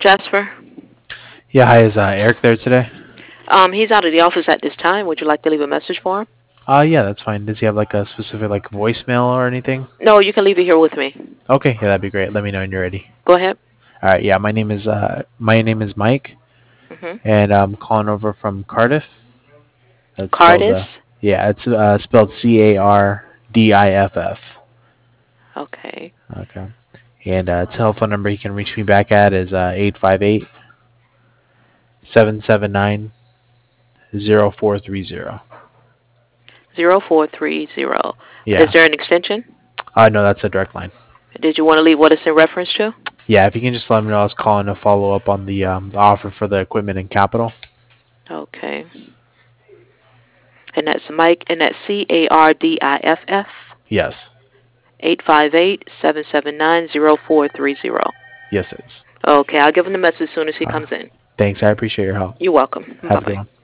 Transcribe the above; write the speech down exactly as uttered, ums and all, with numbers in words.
Jasper? Yeah, hi, is uh, Eric there today? Um, he's out of the office at this time. Would you like to leave a message for him? Uh, yeah, that's fine. Does he have like a specific like voicemail or anything? No, you can leave it here with me. Okay, yeah, that'd be great. Let me know when you're ready. Go ahead. All right, yeah, my name is uh, my name is Mike, hmm and I'm calling over from Cardiff. That's spelled uh, Cardis? yeah, it's uh, spelled C A R D I F F. Okay. Okay, and uh, telephone number you can reach me back at is uh eight five eight seven seven nine zero four three zero. zero four three zero. Is Yeah. there an extension? Uh, no, that's a direct line. Did you want to leave what it's in reference to? Yeah, if you can just let me know, I was calling to follow up on the um the offer for the equipment and capital. Okay. And that's Mike, and that's C A R D I F F, Yes. eight five eight seven seven nine zero four three zero. Yes, it is. Okay, I'll give him the message as soon as he Uh, comes in. Thanks. I appreciate your help. You're welcome. Have Bye a good bye. one.